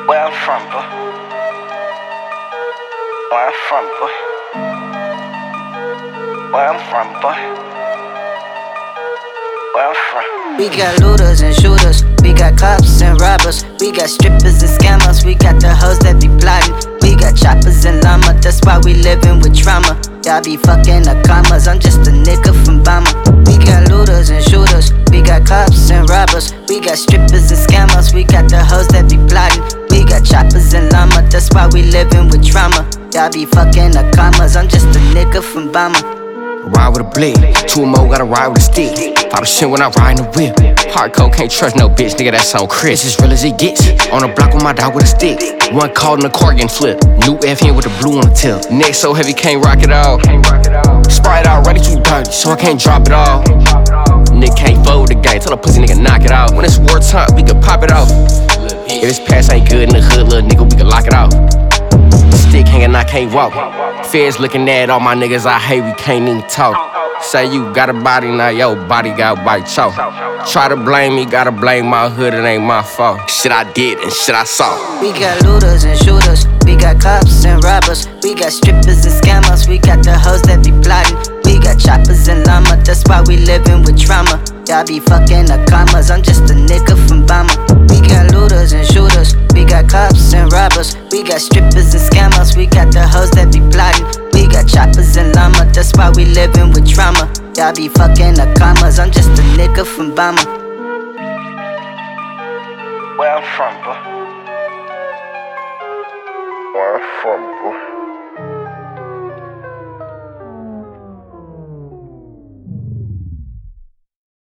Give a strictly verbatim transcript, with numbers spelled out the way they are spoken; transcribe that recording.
Where I'm from, boy. Where I'm from, boy. Where I'm from, boy. Where I'm from. We got looters and shooters, we got cops and robbers, we got strippers and scammers, we got the hoes that be plotting, we got choppers and llama, that's why we living with trauma. Y'all be fucking the commas, I'm just a nigga from Bama. We got looters and shooters, we got cops and robbers, we got strippers and scammers, we got the hoes that be plotting, we got choppers and llama, that's why we living with trauma. Y'all be fucking the commas, I'm just a nigga from Bama. Ride with a blick, two more gotta ride with a stick. Pop the shit when I ride in the whip. Hardcore can't trust no bitch, nigga, that's on Chris. It's as real as it gets. On the block with my dog with a stick. One caught in the car getting flipped. New F N with the blue on the tip. Neck so heavy, can't rock it all. Sprite already too dirty, so I can't drop it all. Nigga can't fold the game, tell a pussy nigga knock it out. When it's wartime, we can pop it off. If this pass ain't good in the hood, little nigga, we can lock it out. Stick hanging, I can't walk. Feds looking at all my niggas, I hate, we can't even talk. Say you got a body, now your body got white chalk. Try to blame me, gotta blame my hood, it ain't my fault. Shit I did and shit I saw. We got looters and shooters, we got cops and robbers, we got strippers and scammers, we got the hoes that be plotting, we got choppers and llama, that's why we living with trauma. Y'all be fucking the commas, I'm just a nigga from Bama. We got looters and shooters, we got cops and robbers, we got strippers and scammers, we got the hoes that be plotting, we got choppers and llama, that's why we living with trauma. Y'all be fucking the commas, I'm just a nigga from Bama. Where I'm from, boy. Where I'm from, boy.